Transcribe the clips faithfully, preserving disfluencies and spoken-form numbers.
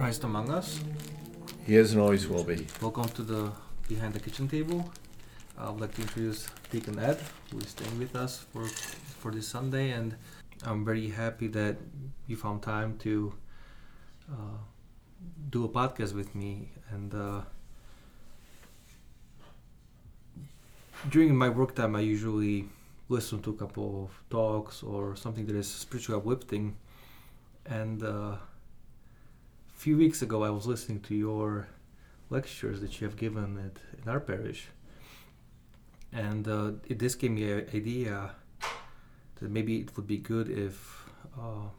Christ among us. He is and always will be. Welcome to the Behind the Kitchen Table. I would like to introduce Deacon Ed, who is staying with us for for this Sunday, and I'm very happy that you found time to uh, do a podcast with me. And uh, during my work time, I usually listen to a couple of talks or something that is spiritually uplifting. And uh, a few weeks ago, I was listening to your lectures that you have given at, in our parish. And uh, it, this gave me an idea that maybe it would be good if uh,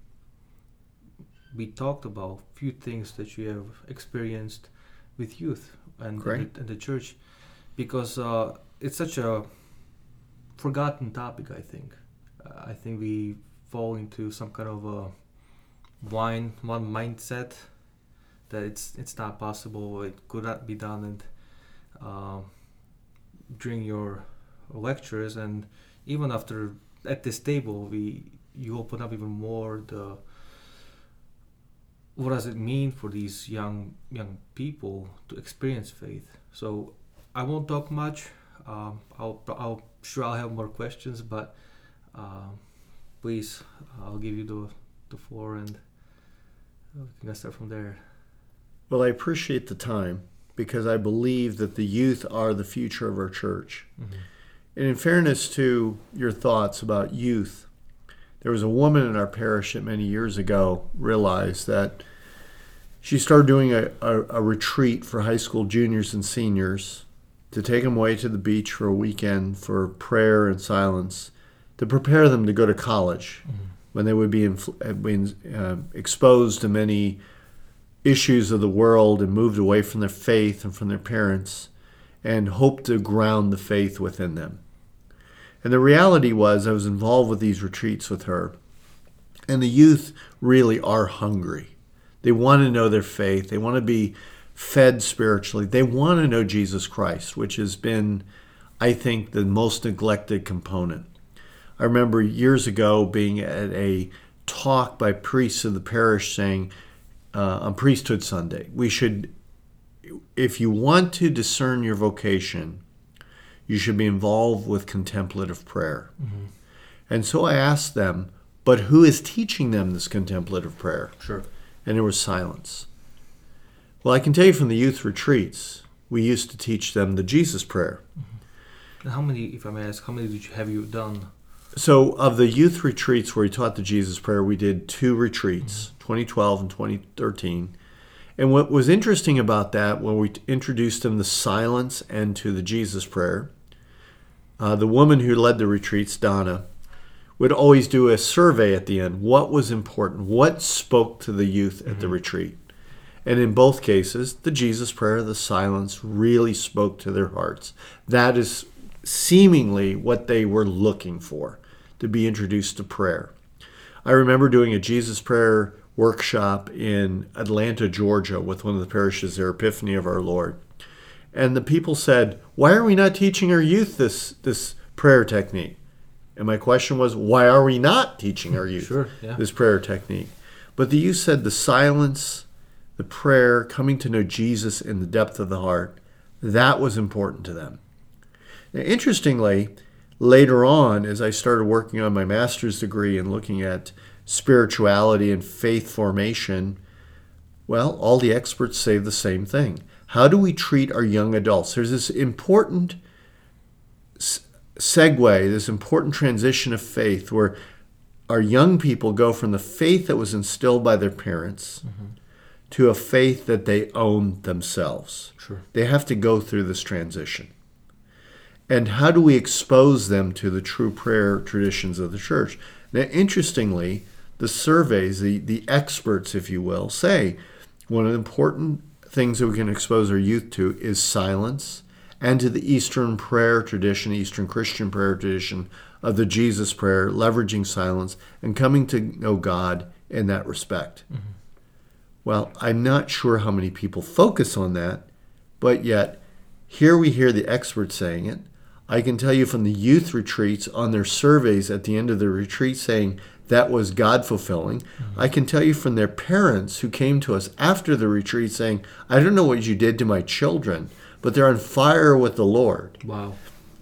we talked about a few things that you have experienced with youth and, and, the, and the church, because uh, it's such a forgotten topic, I think. Uh, I think we fall into some kind of a blind one mindset that it's it's not possible, it could not be done, and uh, during your lectures and even after at this table, we you open up even more the what does it mean for these young young people to experience faith. So I won't talk much. Um, I'll I'll sure I'll have more questions, but uh, please, I'll give you the the floor and we can start from there. Well, I appreciate the time because I believe that the youth are the future of our church. Mm-hmm. And in fairness to your thoughts about youth, there was a woman in our parish that many years ago realized that she started doing a, a, a retreat for high school juniors and seniors to take them away to the beach for a weekend for prayer and silence to prepare them to go to college. Mm-hmm. When they would be infl- been, uh, exposed to many issues of the world and moved away from their faith and from their parents, and hoped to ground the faith within them. And the reality was, I was involved with these retreats with her, and the youth really are hungry. They want to know their faith. They want to be fed spiritually. They want to know Jesus Christ, which has been, I think, the most neglected component. I remember years ago being at a talk by priests of the parish saying, uh, on Priesthood Sunday, we should, if you want to discern your vocation, you should be involved with contemplative prayer. Mm-hmm. And so I asked them, but who is teaching them this contemplative prayer? Sure. And there was silence. Well, I can tell you from the youth retreats, we used to teach them the Jesus prayer. Mm-hmm. How many, if I may ask, how many did you have you done? So of the youth retreats where we taught the Jesus prayer, we did two retreats, mm-hmm. twenty twelve and twenty thirteen. And what was interesting about that, when we introduced them to silence and to the Jesus prayer, uh, the woman who led the retreats, Donna, would always do a survey at the end. What was important? What spoke to the youth at mm-hmm. the retreat? And in both cases, the Jesus prayer, the silence, really spoke to their hearts. That is seemingly what they were looking for, to be introduced to prayer. I remember doing a Jesus prayer workshop in Atlanta, Georgia, with one of the parishes there, Epiphany of Our Lord. And the people said, why are we not teaching our youth this, this prayer technique? And my question was, why are we not teaching our youth sure, yeah. this prayer technique? But the youth said the silence, the prayer, coming to know Jesus in the depth of the heart, that was important to them. Now, interestingly, later on, as I started working on my master's degree and looking at spirituality and faith formation, well, all the experts say the same thing. How do we treat our young adults? There's this important segue, this important transition of faith where our young people go from the faith that was instilled by their parents mm-hmm. to a faith that they own themselves. Sure. They have to go through this transition. And how do we expose them to the true prayer traditions of the church? Now, interestingly, the surveys, the, the experts, if you will, say one of the important things that we can expose our youth to is silence, and to the Eastern prayer tradition, Eastern Christian prayer tradition of the Jesus prayer, leveraging silence and coming to know God in that respect. Mm-hmm. Well, I'm not sure how many people focus on that, but yet here we hear the experts saying it. I can tell you from the youth retreats on their surveys at the end of the retreat saying that was God-fulfilling. Mm-hmm. I can tell you from their parents who came to us after the retreat saying, I don't know what you did to my children, but they're on fire with the Lord. Wow.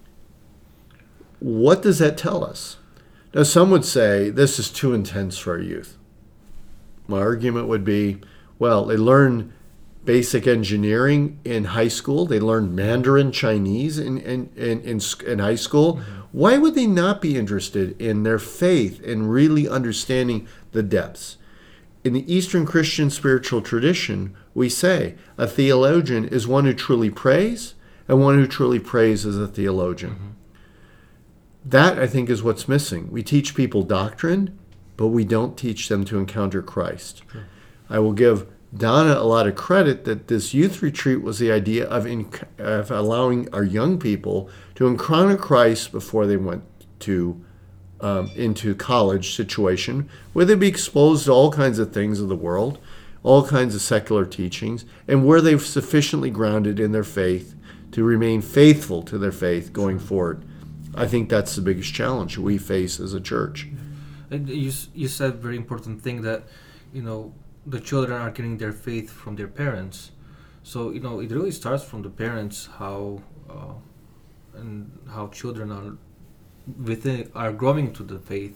What does that tell us? Now, some would say this is too intense for our youth. My argument would be, well, they learn basic engineering in high school. They learn Mandarin Chinese in, in, in, in, in high school. Mm-hmm. Why would they not be interested in their faith and really understanding the depths? In the Eastern Christian spiritual tradition, we say a theologian is one who truly prays, and one who truly prays is a theologian. Mm-hmm. That, I think, is what's missing. We teach people doctrine, but we don't teach them to encounter Christ. Sure. I will give Donna a lot of credit that this youth retreat was the idea of, in, of allowing our young people to encounter Christ before they went to um, into college situation, where they'd be exposed to all kinds of things of the world, all kinds of secular teachings, and where they've sufficiently grounded in their faith to remain faithful to their faith going forward. I think that's the biggest challenge we face as a church. And you you said a very important thing that, you know, the children are getting their faith from their parents. So, you know, it really starts from the parents, how uh, and how children are within are growing to the faith.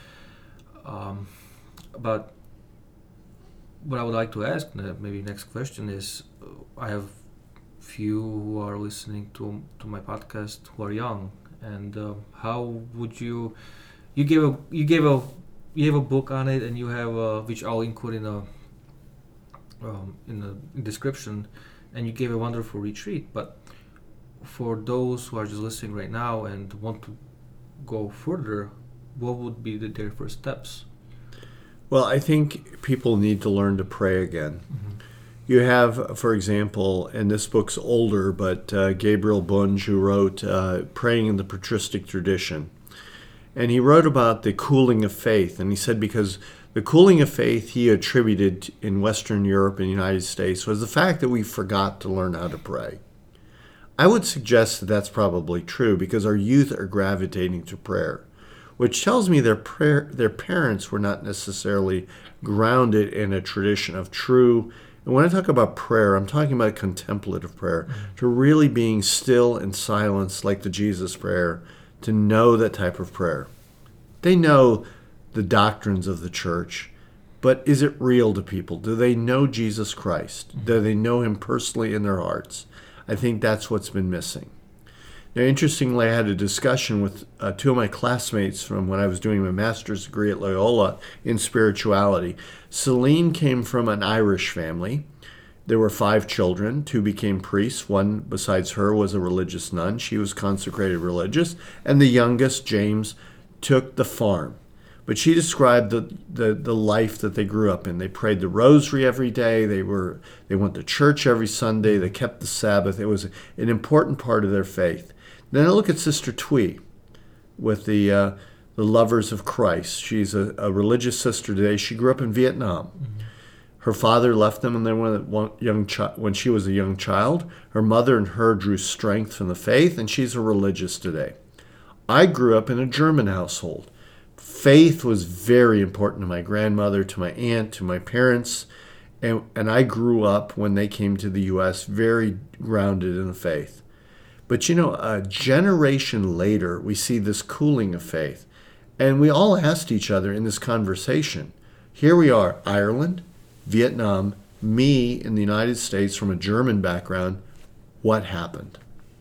Um, but what I would like to ask, uh, maybe next question is, uh, I have few who are listening to to my podcast who are young. And uh, how would you? You gave a you gave a you have a book on it, and you have a, which I'll include in a um, in the description. And you gave a wonderful retreat. But for those who are just listening right now and want to go further, what would be the, their first steps? Well, I think people need to learn to pray again. Mm-hmm. You have, for example, and this book's older, but uh, Gabriel Bunge, who wrote uh, Praying in the Patristic Tradition. And he wrote about the cooling of faith. And he said because the cooling of faith he attributed in Western Europe and the United States was the fact that we forgot to learn how to pray. I would suggest that that's probably true because our youth are gravitating to prayer, which tells me their prayer, their parents were not necessarily grounded in a tradition of true. And when I talk about prayer, I'm talking about contemplative prayer, mm-hmm. to really being still and silence like the Jesus prayer, to know that type of prayer. They know the doctrines of the church, but is it real to people? Do they know Jesus Christ? Mm-hmm. Do they know him personally in their hearts? I think that's what's been missing. Now, interestingly, I had a discussion with uh, two of my classmates from when I was doing my master's degree at Loyola in spirituality. Celine came from an Irish family. There were five children. Two became priests. One, besides her, was a religious nun. She was consecrated religious. And the youngest, James, took the farm. But she described the, the, the life that they grew up in. They prayed the rosary every day. They were they went to church every Sunday. They kept the Sabbath. It was an important part of their faith. Then I look at Sister Twee with the uh, the Lovers of Christ. She's a, a religious sister today. She grew up in Vietnam. Mm-hmm. Her father left them when they were one young chi- when she was a young child. Her mother and her drew strength from the faith, and she's a religious today. I grew up in a German household. Faith was very important to my grandmother, to my aunt, to my parents, and, and I grew up when they came to the U S very grounded in the faith. But you know, a generation later, we see this cooling of faith. And we all asked each other in this conversation, here we are, Ireland, Vietnam, me in the United States from a German background, what happened?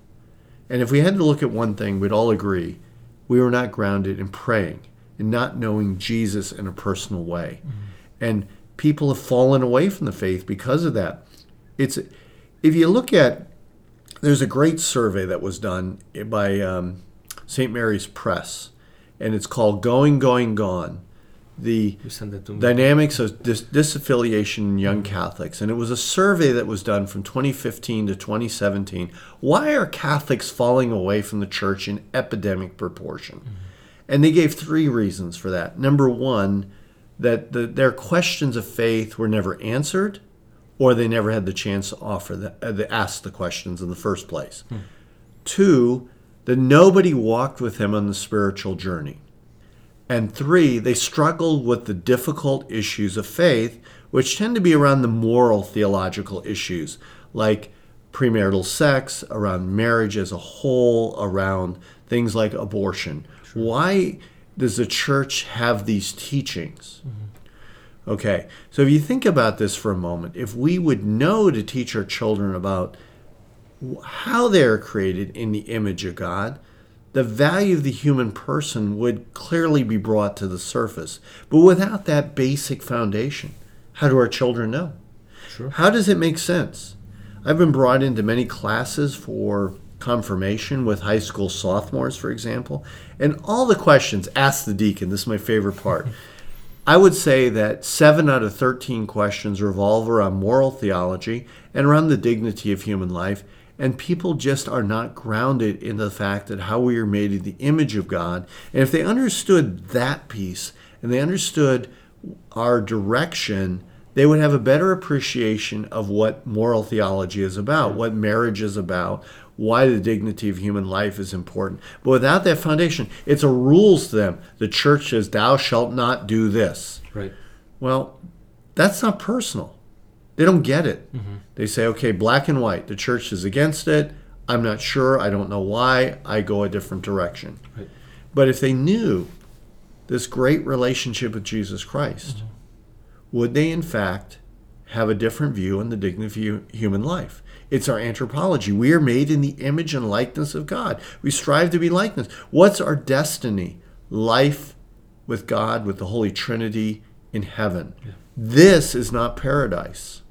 And if we had to look at one thing, we'd all agree, we were not grounded in praying and not knowing Jesus in a personal way. Mm-hmm. And people have fallen away from the faith because of that. It's if you look at, there's a great survey that was done by um, Saint Mary's Press, and it's called Going, Going, Gone, the dynamics of dis- disaffiliation in young Catholics. And it was a survey that was done from twenty fifteen to twenty seventeen. Why are Catholics falling away from the church in epidemic proportion? Mm-hmm. And they gave three reasons for that. Number one, that the, their questions of faith were never answered, or they never had the chance to offer the, uh, to ask the questions in the first place. Hmm. Two, that nobody walked with him on the spiritual journey. And three, they struggled with the difficult issues of faith, which tend to be around the moral theological issues, like premarital sex, around marriage as a whole, around things like abortion. Sure. Why does the church have these teachings? Mm-hmm. Okay, so if you think about this for a moment, if we would know to teach our children about how they are created in the image of God, the value of the human person would clearly be brought to the surface. But without that basic foundation, how do our children know? Sure. How does it make sense? I've been brought into many classes for confirmation with high school sophomores, for example, and all the questions, ask the deacon, this is my favorite part. I would say that seven out of thirteen questions revolve around moral theology and around the dignity of human life, and people just are not grounded in the fact that how we are made in the image of God. And if they understood that piece, and they understood our direction, they would have a better appreciation of what moral theology is about, what marriage is about, why the dignity of human life is important. But without that foundation, it's a rules to them. The church says, thou shalt not do this. Right. Well, that's not personal. They don't get it. Mm-hmm. They say, okay, black and white. The church is against it. I'm not sure. I don't know why. I go a different direction. Right. But if they knew this great relationship with Jesus Christ, mm-hmm. would they in fact have a different view on the dignity of human life? It's our anthropology. We are made in the image and likeness of God. We strive to be likeness. What's our destiny? Life with God, with the Holy Trinity in heaven. Yeah. This is not paradise.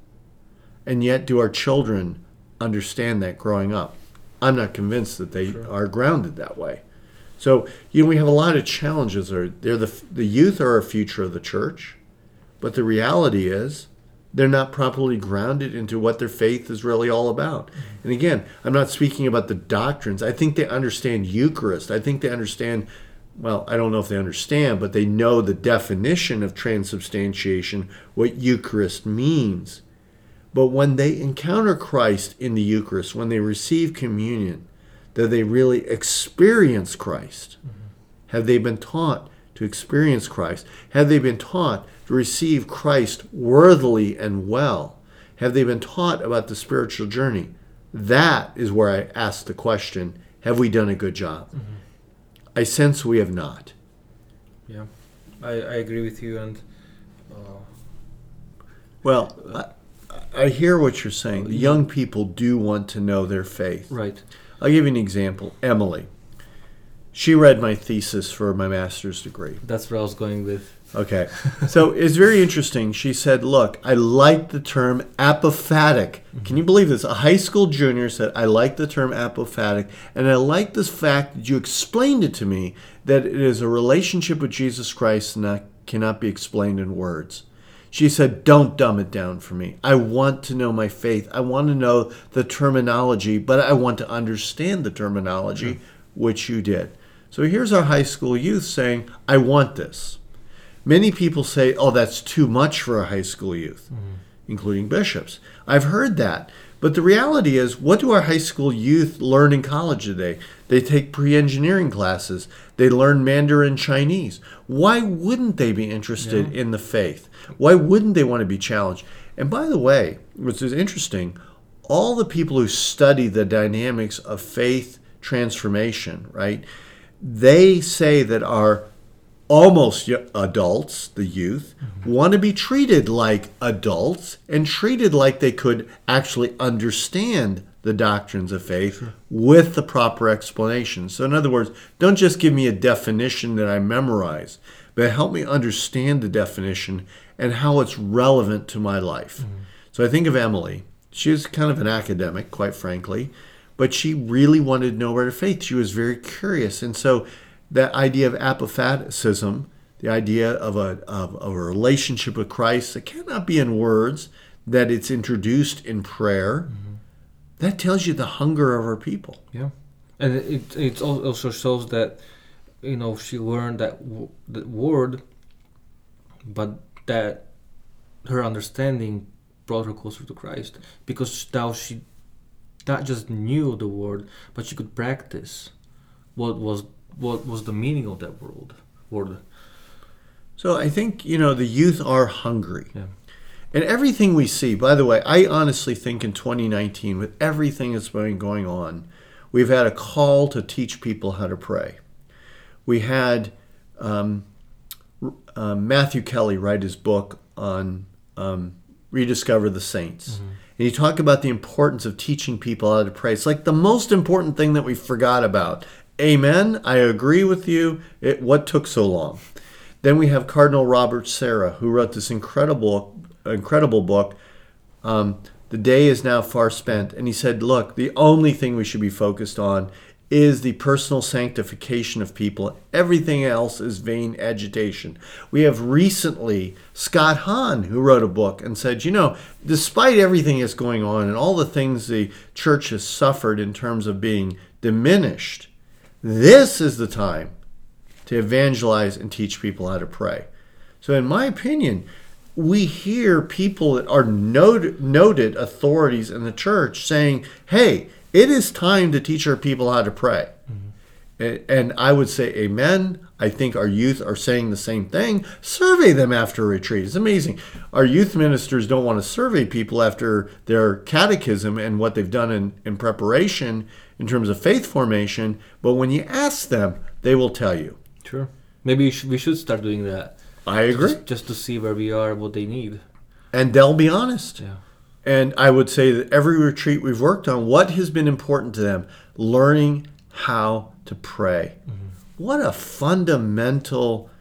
And yet, do our children understand that growing up? I'm not convinced that they sure. are grounded that way. So, you know, we have a lot of challenges. They're the, the youth are our future of the church, but the reality is they're not properly grounded into what their faith is really all about. And again, I'm not speaking about the doctrines. I think they understand Eucharist. I think they understand, well, I don't know if they understand, but they know the definition of transubstantiation, what Eucharist means. But when they encounter Christ in the Eucharist, when they receive communion, that they really experience Christ. Mm-hmm. Have they been taught to experience Christ? Have they been taught to receive Christ worthily and well? Have they been taught about the spiritual journey? That is where I ask the question, have we done a good job? Mm-hmm. I sense we have not. Yeah, I, I agree with you. And uh, Well, I, I hear what you're saying. The young people do want to know their faith. Right. I'll give you an example. Emily. She read my thesis for my master's degree. That's where I was going with. Okay. So it's very interesting. She said, look, I like the term apophatic. Mm-hmm. Can you believe this? A high school junior said, I like the term apophatic, and I like this fact that you explained it to me, that it is a relationship with Jesus Christ and that cannot be explained in words. She said, don't dumb it down for me. I want to know my faith. I want to know the terminology, but I want to understand the terminology, mm-hmm. which you did. So here's our high school youth saying, I want this. Many people say, oh, that's too much for a high school youth, mm-hmm. including bishops. I've heard that. But the reality is, what do our high school youth learn in college today? They take pre-engineering classes. They learn Mandarin Chinese. Why wouldn't they be interested yeah. in the faith? Why wouldn't they want to be challenged? And by the way, which is interesting, all the people who study the dynamics of faith transformation, right, they say that our almost adults, the youth, mm-hmm. want to be treated like adults and treated like they could actually understand the doctrines of faith sure. with the proper explanation. So in other words, don't just give me a definition that I memorize, but help me understand the definition and how it's relevant to my life. Mm-hmm. So I think of Emily. She was kind of an academic, quite frankly, but she really wanted to know about her faith. She was very curious. And so that idea of apophaticism, the idea of a, of, of a relationship with Christ that cannot be in words, that it's introduced in prayer, mm-hmm. that tells you the hunger of our people. Yeah. And it it also shows that, you know, she learned that, w- that word, but that her understanding brought her closer to Christ. Because now she not just knew the word, but she could practice what was what was the meaning of that word. word. So I think, you know, the youth are hungry. Yeah. And everything we see, by the way, I honestly think in twenty nineteen, with everything that's been going on, we've had a call to teach people how to pray. We had um, uh, Matthew Kelly write his book on um, Rediscover the Saints. Mm-hmm. And he talked about the importance of teaching people how to pray. It's like the most important thing that we forgot about. Amen. I agree with you. It, what took so long? Then we have Cardinal Robert Sarah, who wrote this incredible, incredible book, um, The Day is Now Far Spent. And he said, look, the only thing we should be focused on is the personal sanctification of people. Everything else is vain agitation. We have recently Scott Hahn, who wrote a book and said, you know, despite everything that's going on and all the things the church has suffered in terms of being diminished, this is the time to evangelize and teach people how to pray. So in my opinion, we hear people that are noted, noted authorities in the church saying, hey, it is time to teach our people how to pray. Mm-hmm. And I would say amen. I think our youth are saying the same thing. Survey them after a retreat. It's amazing. Our youth ministers don't want to survey people after their catechism and what they've done in, in preparation in terms of faith formation. But when you ask them, they will tell you. Sure. Maybe we should, we should start doing that. I agree. Just, just to see where we are, what they need. And they'll be honest. Yeah. And I would say that every retreat we've worked on, what has been important to them? Learning how to pray. Mm-hmm. What a fundamental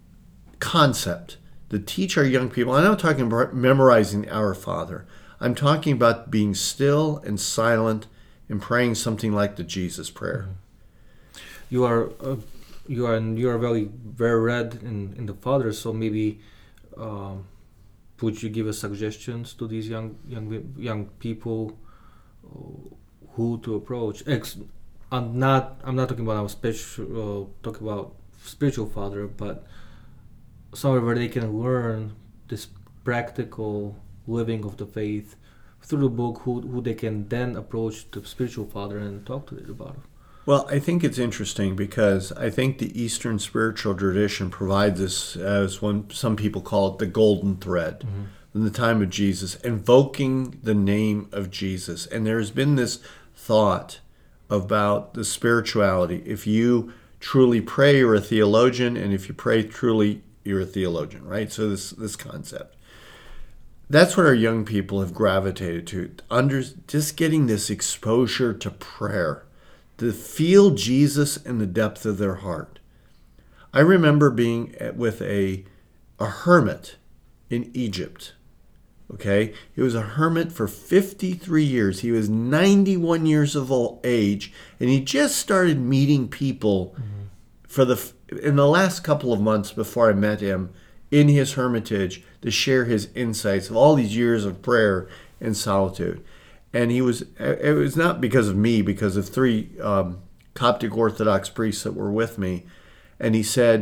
concept to teach our young people. I'm not talking about memorizing Our Father. I'm talking about being still and silent and praying something like the Jesus Prayer. Mm-hmm. You are uh, you are you are very very read in, in the Father, so maybe. Um, Would you give us suggestions to these young young young people who to approach? Ex, I'm not I'm not talking about our special uh, talking about spiritual father, but somewhere where they can learn this practical living of the faith through the book. Who who they can then approach the spiritual father and talk to it about it. Well, I think it's interesting because I think the Eastern spiritual tradition provides us, as one some people call it, the golden thread. Mm-hmm. In the time of Jesus, invoking the name of Jesus. And there's been this thought about the spirituality. If you truly pray, you're a theologian, and if you pray truly, you're a theologian, right? So this this concept. That's what our young people have gravitated to, under just getting this exposure to prayer, to feel Jesus in the depth of their heart. I remember being with a, a hermit in Egypt. Okay, he was a hermit for fifty-three years. He was ninety-one years of old age, and he just started meeting people mm-hmm. for the in the last couple of months before I met him in his hermitage to share his insights of all these years of prayer and solitude. And he was it was not because of me, because of three um, Coptic Orthodox priests that were with me. And he said,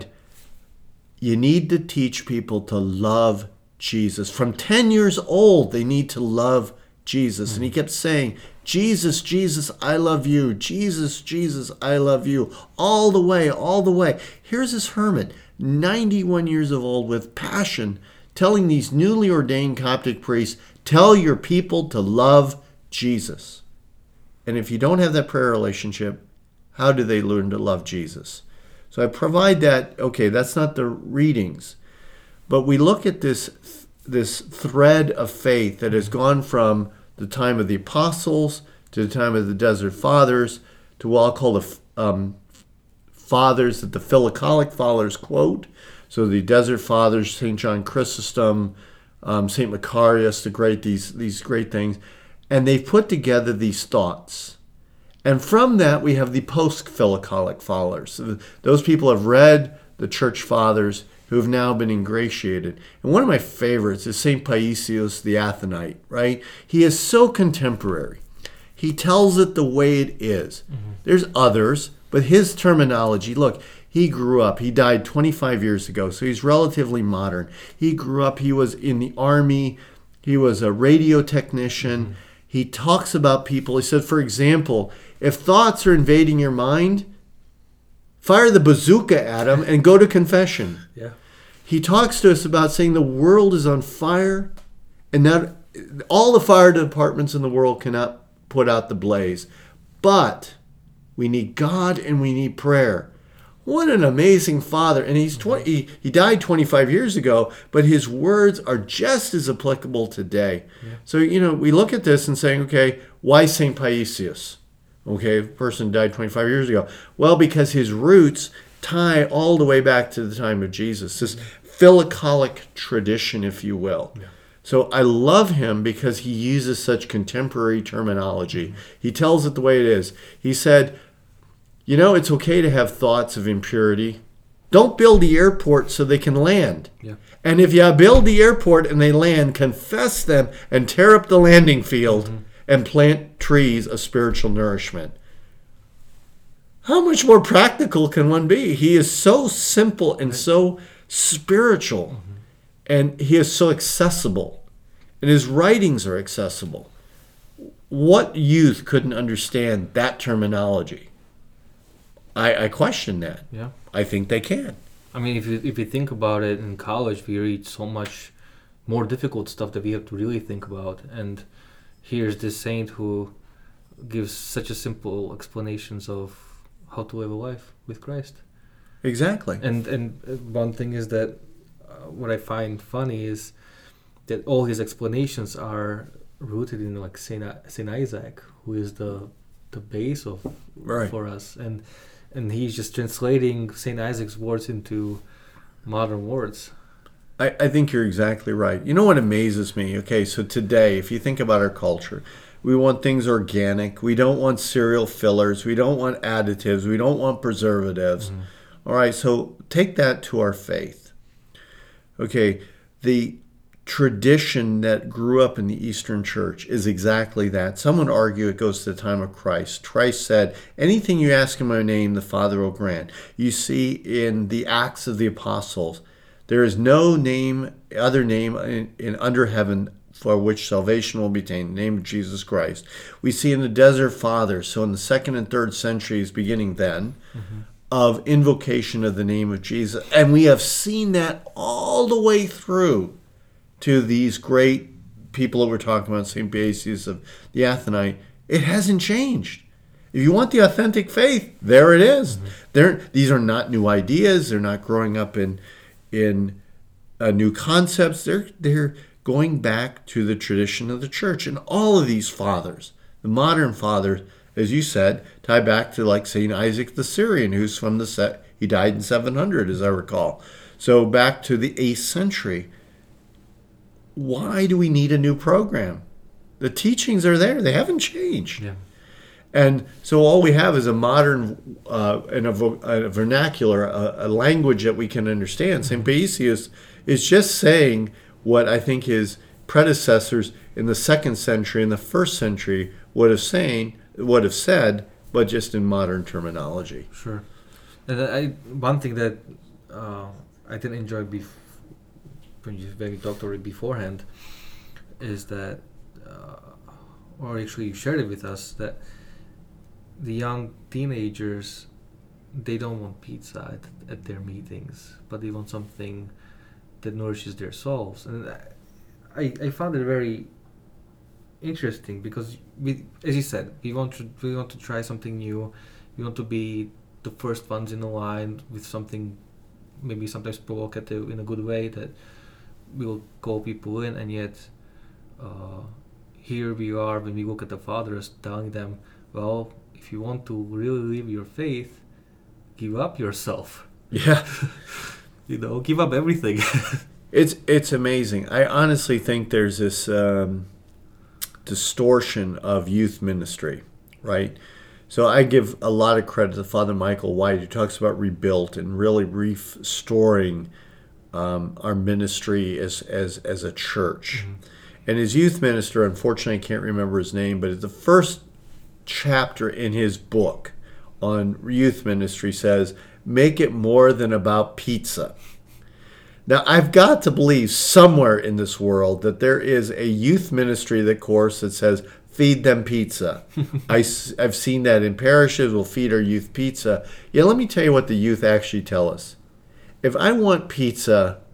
you need to teach people to love Jesus. From ten years old, they need to love Jesus. Mm-hmm. And he kept saying, Jesus, Jesus, I love you. Jesus, Jesus, I love you. All the way, all the way. Here's this hermit, ninety-one years of old, with passion, telling these newly ordained Coptic priests, tell your people to love Jesus. And if you don't have that prayer relationship, how do they learn to love Jesus? So I provide that. Okay, that's not the readings. But we look at this this thread of faith that has gone from the time of the apostles to the time of the Desert Fathers to what I'll call the um, fathers that the Philocolic Fathers quote. So the Desert Fathers, Saint John Chrysostom, um, Saint Macarius, the great these these great things, and they've put together these thoughts. And from that we have the post-Philocolic Fathers. So those people have read the Church Fathers, who have now been ingratiated. And one of my favorites is Saint Paisios the Athonite, right? He is so contemporary. He tells it the way it is. Mm-hmm. There's others, but his terminology, look, he grew up, he died twenty-five years ago, so he's relatively modern. He grew up, he was in the army, he was a radio technician. Mm-hmm. He talks about people. He said, for example, if thoughts are invading your mind, fire the bazooka at him and go to confession. Yeah. he talks to us about saying the world is on fire, and that all the fire departments in the world cannot put out the blaze. But we need God and we need prayer. What an amazing father. And he's twenty, he, he died twenty-five years ago, but his words are just as applicable today. Yeah. So, you know, we look at this and saying, okay, why Saint Paisius? Okay, a person died twenty-five years ago. Well, because his roots tie all the way back to the time of Jesus, this philocolic tradition, if you will. Yeah. So I love him because he uses such contemporary terminology. Mm-hmm. He tells it the way it is. He said, you know, it's okay to have thoughts of impurity. Don't build the airport so they can land. Yeah. And if you build the airport and they land, confess them and tear up the landing field mm-hmm. and plant trees of spiritual nourishment. How much more practical can one be? He is so simple and so spiritual. Mm-hmm. And he is so accessible. And his writings are accessible. What youth couldn't understand that terminology? I, I question that. Yeah. I think they can. I mean, if you, if you think about it, in college we read so much more difficult stuff that we have to really think about. And here's this saint who gives such a simple explanations of how to live a life with Christ. Exactly. And and one thing is that uh, what I find funny is that all his explanations are rooted in like Saint Saint Isaac, who is the the base of right. for us, and and he's just translating Saint Isaac's words into modern words. I, I think you're exactly right. You know what amazes me? Okay, so today, if you think about our culture, we want things organic. We don't want cereal fillers. We don't want additives. We don't want preservatives. Mm-hmm. All right, so take that to our faith. Okay, the tradition that grew up in the Eastern Church is exactly that. Some would argue it goes to the time of Christ. Christ said, anything you ask in my name, the Father will grant. You see in the Acts of the Apostles, there is no name, other name in, in under heaven for which salvation will be attained, the name of Jesus Christ. We see in the Desert Fathers, so in the second and third centuries, beginning then, mm-hmm. of invocation of the name of Jesus. And we have seen that all the way through to these great people that we're talking about, Saint Paisius of the Athonite. It hasn't changed. If you want the authentic faith, there it is. Mm-hmm. They're, these are not new ideas. They're not growing up in in uh, new concepts. They're they're going back to the tradition of the church. And all of these fathers, the modern fathers, as you said, tie back to like Saint Isaac the Syrian, who's from the set. He died in seven hundred, as I recall. So back to the eighth century. Why do we need a new program? The teachings are there. They haven't changed. Yeah. And so all we have is a modern uh, and a, vo- a vernacular, a, a language that we can understand. Saint Paisius is just saying what I think his predecessors in the second century and the first century would have saying, would have said, but just in modern terminology. Sure. And I, one thing that uh, I didn't enjoy before, when you when we talked already beforehand, is that, uh, or actually you shared it with us, that the young teenagers, they don't want pizza at, at their meetings, but they want something that nourishes their souls. And I, I found it very interesting because, we, as you said, we want to we want to try something new. We want to be the first ones in the line with something, maybe sometimes provocative in a good way that will call people in. And yet, uh, here we are when we look at the fathers, telling them, well, if you want to really live your faith, give up yourself. Yeah. You know, give up everything. It's it's amazing. I honestly think there's this um, distortion of youth ministry, right? So I give a lot of credit to Father Michael White, who talks about rebuilt and really restoring um, our ministry as as as a church. Mm-hmm. And his youth minister, unfortunately, I can't remember his name, but the first chapter in his book on youth ministry says, make it more than about pizza. Now, I've got to believe somewhere in this world that there is a youth ministry that course that says, feed them pizza. I, I've seen that in parishes, we'll feed our youth pizza. Yeah, let me tell you what the youth actually tell us. If I want pizza,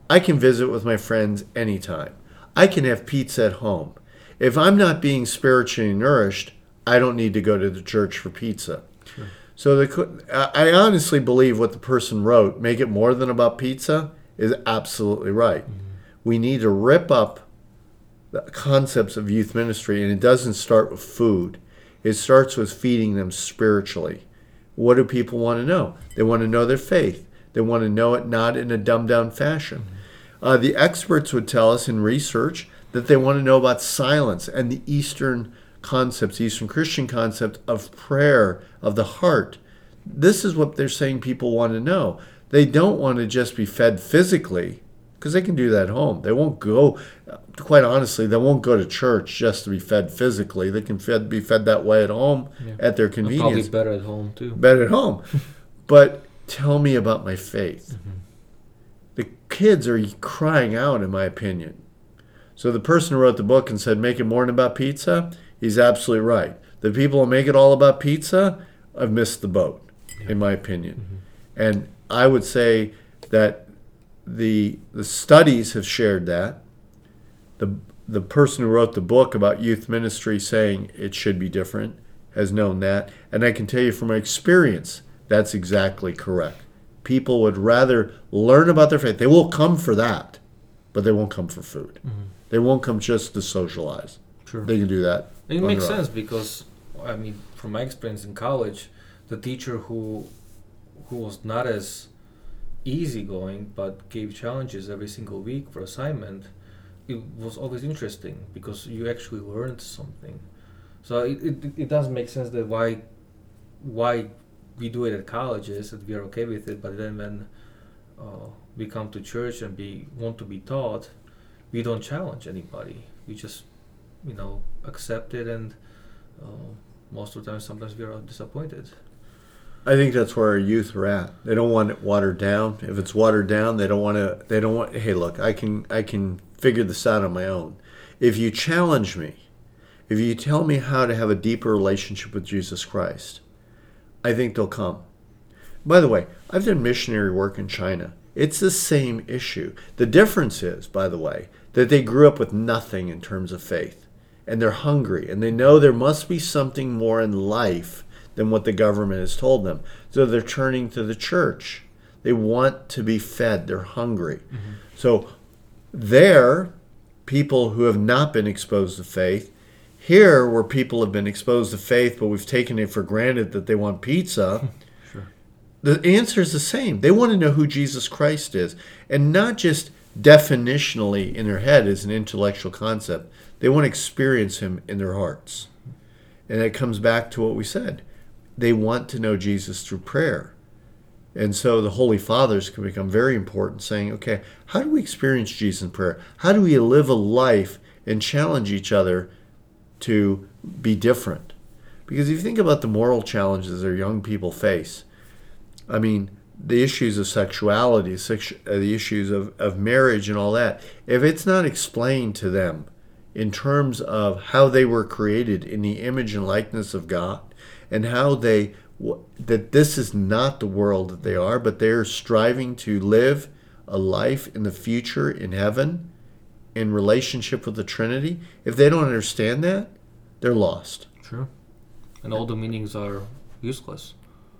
I can visit with my friends anytime. I can have pizza at home. If I'm not being spiritually nourished, I don't need to go to the church for pizza. Sure. So the, I honestly believe what the person wrote, make it more than about pizza, is absolutely right. Mm-hmm. We need to rip up the concepts of youth ministry, and it doesn't start with food. It starts with feeding them spiritually. What do people want to know? They want to know their faith. They want to know it not in a dumbed-down fashion. Mm-hmm. Uh, the experts would tell us in research that they want to know about silence and the Eastern concepts, Eastern Christian concept of prayer, of the heart. This is what they're saying people want to know. They don't want to just be fed physically, because they can do that at home. They won't go, quite honestly, they won't go to church just to be fed physically. They can fed, be fed that way at home, yeah. at their convenience. Probably better at home, too. Better at home. But tell me about my faith. Mm-hmm. The kids are crying out, in my opinion. So the person who wrote the book and said, make it more than about pizza, he's absolutely right. The people who make it all about pizza have missed the boat, yeah. in my opinion. Mm-hmm. And I would say that the the studies have shared that. The the person who wrote the book about youth ministry saying it should be different has known that. And I can tell you from my experience, that's exactly correct. People would rather learn about their faith. They will come for that, but they won't come for food. Mm-hmm. They won't come just to socialize. Sure. They can do that. It makes sense because, I mean, from my experience in college, the teacher who who was not as easygoing but gave challenges every single week for assignment, it was always interesting because you actually learned something. So it, it, it does make sense that why why we do it at colleges, that we are okay with it, but then when uh, we come to church and we want to be taught, we don't challenge anybody. We just, you know, accept it, and uh, most of the time, sometimes we are disappointed. I think that's where our youth are at. They don't want it watered down. If it's watered down, they don't want to. They don't want. Hey, look, I can I can figure this out on my own. If you challenge me, if you tell me how to have a deeper relationship with Jesus Christ, I think they'll come. By the way, I've done missionary work in China. It's the same issue. The difference is, by the way, that they grew up with nothing in terms of faith, and they're hungry, and they know there must be something more in life than what the government has told them. So they're turning to the church. They want to be fed. They're hungry. Mm-hmm. So there, people who have not been exposed to faith. Here, where people have been exposed to faith, but we've taken it for granted that they want pizza, sure. The answer is the same. They want to know who Jesus Christ is, and not just definitionally in their head as an intellectual concept. They want to experience him in their hearts. And it comes back to what we said. They want to know Jesus through prayer. And so the Holy Fathers can become very important, saying, okay, how do we experience Jesus in prayer? How do we live a life and challenge each other to be different? Because if you think about the moral challenges our young people face, I mean, the issues of sexuality, the issues of, of marriage and all that, if it's not explained to them in terms of how they were created in the image and likeness of God, and how they, that this is not the world that they are, but they're striving to live a life in the future in heaven, in relationship with the Trinity. If they don't understand that, they're lost. True. And all the meanings are useless.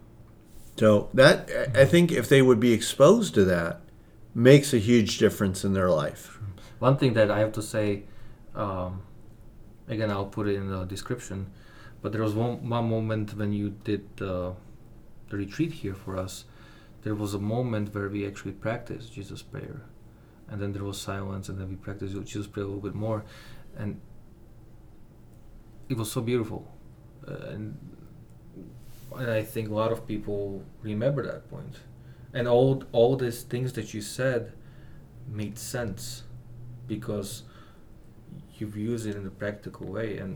So that, I think if they would be exposed to that, makes a huge difference in their life. One thing that I have to say, um, again, I'll put it in the description, but there was one, one moment when you did the, the retreat here for us, there was a moment where we actually practiced Jesus' prayer. And then there was silence, and then we practiced Jesus' prayer a little bit more. And it was so beautiful. Uh, and, and I think a lot of people remember that point. And all, all these things that you said made sense because you've used it in a practical way. And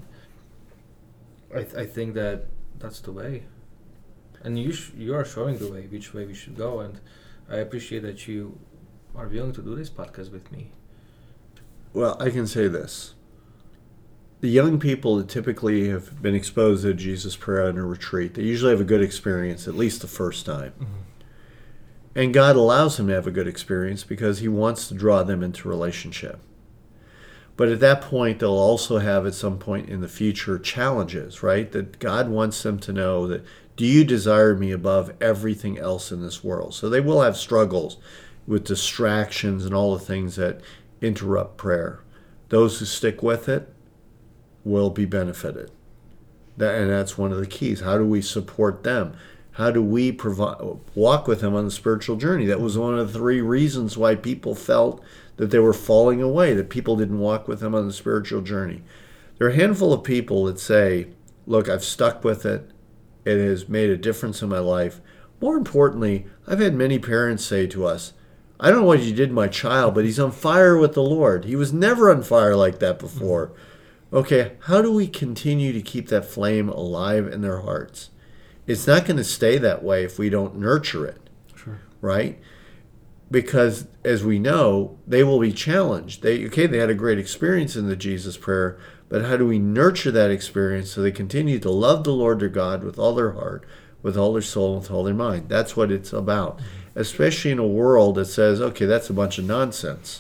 I, th- I think that that's the way, and you sh- you are showing the way, which way we should go, and I appreciate that you are willing to do this podcast with me. Well, I can say this. The young people that typically have been exposed to Jesus' prayer in a retreat, they usually have a good experience, at least the first time. Mm-hmm. And God allows them to have a good experience because he wants to draw them into relationship. But at that point, they'll also have at some point in the future challenges, right? That God wants them to know that, do you desire me above everything else in this world? So they will have struggles with distractions and all the things that interrupt prayer. Those who stick with it will be benefited. That, and that's one of the keys. How do we support them? How do we provide, walk with them on the spiritual journey? That was one of the three reasons why people felt that they were falling away, that people didn't walk with them on the spiritual journey. There are a handful of people that say, look, I've stuck with it. It has made a difference in my life. More importantly, I've had many parents say to us, I don't know what you did to my child, but he's on fire with the Lord. He was never on fire like that before. Mm-hmm. Okay, how do we continue to keep that flame alive in their hearts? It's not going to stay that way if we don't nurture it, sure. Right? Because as we know, they will be challenged. They okay, they had a great experience in the Jesus prayer, but how do we nurture that experience so they continue to love the Lord their God with all their heart, with all their soul, with all their mind? That's what it's about. Mm-hmm. Especially in a world that says, okay, that's a bunch of nonsense.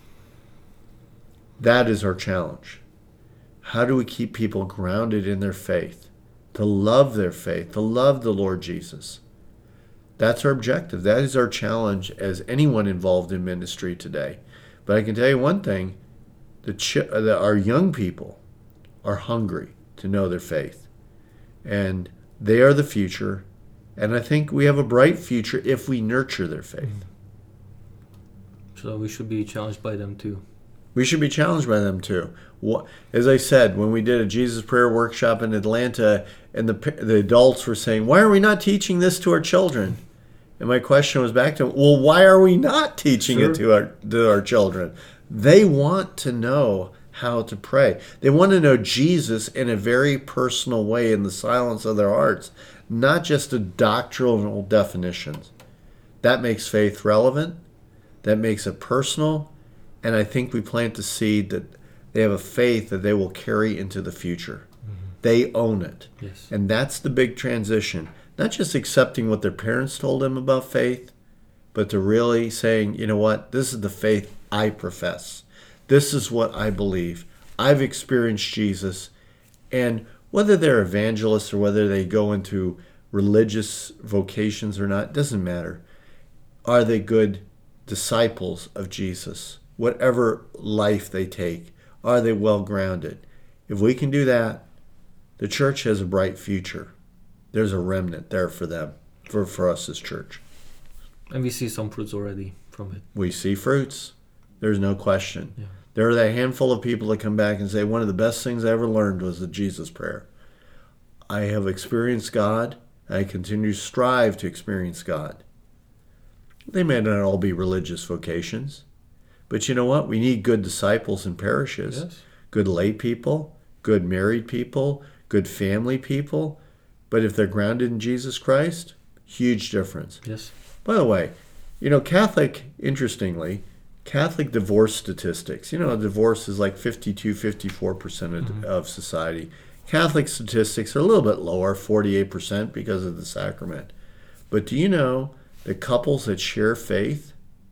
That is our challenge. How do we keep people grounded in their faith, to love their faith, to love the Lord Jesus? That's our objective. That is our challenge as anyone involved in ministry today. But I can tell you one thing, the ch- the, our young people are hungry to know their faith. And they are the future. And I think we have a bright future if we nurture their faith. So we should be challenged by them too. We should be challenged by them too. As I said, when we did a Jesus Prayer workshop in Atlanta, and the the adults were saying, why are we not teaching this to our children? And my question was back to them, well, why are we not teaching sure. it to our, to our children? They want to know how to pray. They want to know Jesus in a very personal way in the silence of their hearts, not just a doctrinal definitions. That makes faith relevant. That makes it personal. And I think we plant the seed that they have a faith that they will carry into the future. Mm-hmm. They own it. Yes. And that's the big transition. Not just accepting what their parents told them about faith, but to really saying, you know what, this is the faith I profess. This is what I believe. I've experienced Jesus. And whether they're evangelists or whether they go into religious vocations or not, doesn't matter. Are they good disciples of Jesus? Whatever life they take, are they well grounded? If we can do that, the church has a bright future. There's a remnant there for them, for, for us as church. And we see some fruits already from it. We see fruits. There's no question. Yeah. There are that handful of people that come back and say, one of the best things I ever learned was the Jesus prayer. I have experienced God. I continue to strive to experience God. They may not all be religious vocations. But you know what? We need good disciples in parishes, yes. Good lay people, good married people, good family people. But if they're grounded in Jesus Christ, huge difference. Yes. By the way, you know, Catholic, interestingly, Catholic divorce statistics, you know, divorce is like fifty-two, fifty-four percent of, mm-hmm. of society. Catholic statistics are a little bit lower, forty-eight percent because of the sacrament. But do you know that couples that share faith,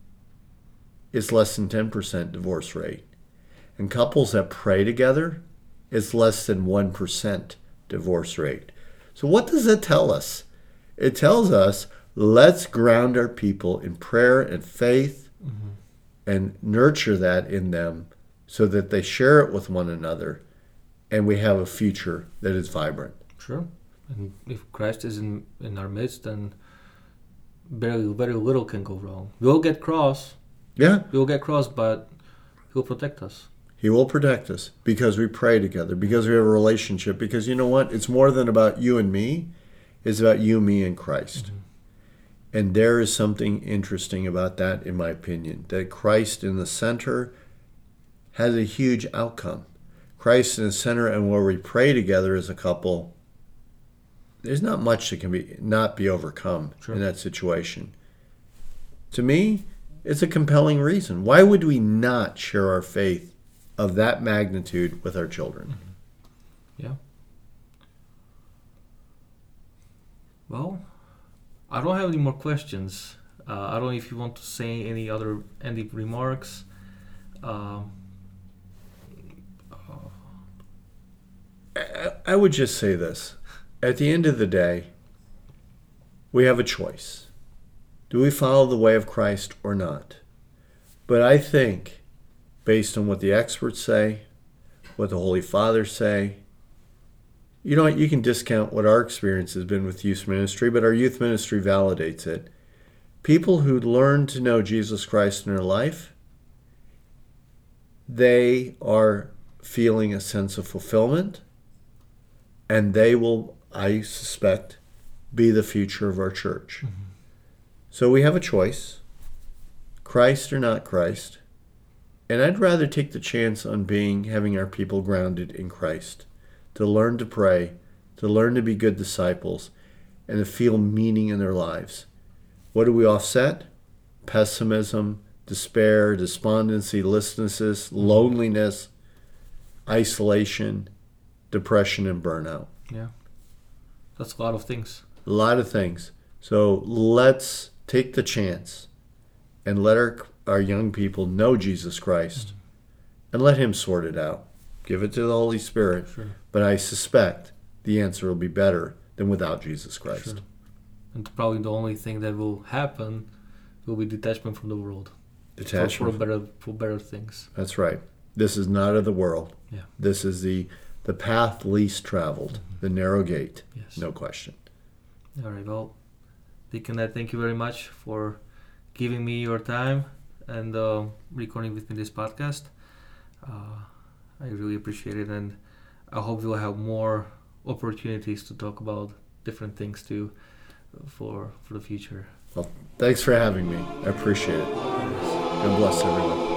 it's less than ten percent divorce rate. And couples that pray together, it's less than one percent divorce rate. So what does it tell us? It tells us, let's ground our people in prayer and faith mm-hmm. and nurture that in them so that they share it with one another and we have a future that is vibrant. Sure. And if Christ is in, in our midst, then very, very little can go wrong. We'll get crossed. Yeah. We'll get crossed, but he'll protect us. He will protect us because we pray together, because we have a relationship, because you know what? It's more than about you and me. It's about you, me, and Christ. Mm-hmm. And there is something interesting about that, in my opinion, that Christ in the center has a huge outcome. Christ in the center, and where we pray together as a couple, there's not much that can be not be overcome sure. in that situation. To me, it's a compelling reason. Why would we not share our faith of that magnitude with our children? Mm-hmm. Yeah. Well, I don't have any more questions. Uh, I don't know if you want to say any other ending remarks. Um, uh, I, I would just say this. At the end of the day, we have a choice. Do we follow the way of Christ or not? But I think, based on what the experts say, what the Holy Fathers say, you know what, you can discount what our experience has been with youth ministry, but our youth ministry validates it. People who learn to know Jesus Christ in their life, they are feeling a sense of fulfillment, and they will, I suspect, be the future of our church. Mm-hmm. So we have a choice, Christ or not Christ, and I'd rather take the chance on being, having our people grounded in Christ, to learn to pray, to learn to be good disciples, and to feel meaning in their lives. What do we offset? Pessimism, despair, despondency, listlessness, loneliness, isolation, depression, and burnout. Yeah, that's a lot of things. A lot of things. So let's take the chance and let our, our young people know Jesus Christ, mm-hmm. and let him sort it out. Give it to the Holy Spirit. Sure. But I suspect the answer will be better than without Jesus Christ. Sure. And probably the only thing that will happen will be detachment from the world. Detachment. For, for, better, for better things. That's right. This is not of the world. Yeah. This is the, the path least traveled, mm-hmm. the narrow gate. Yes. No question. All right. Well, Deacon, I thank you very much for giving me your time and uh, recording with me this podcast. Uh, I really appreciate it, and I hope we'll have more opportunities to talk about different things too uh, for for the future. Well, thanks for having me. I appreciate it. God bless everyone.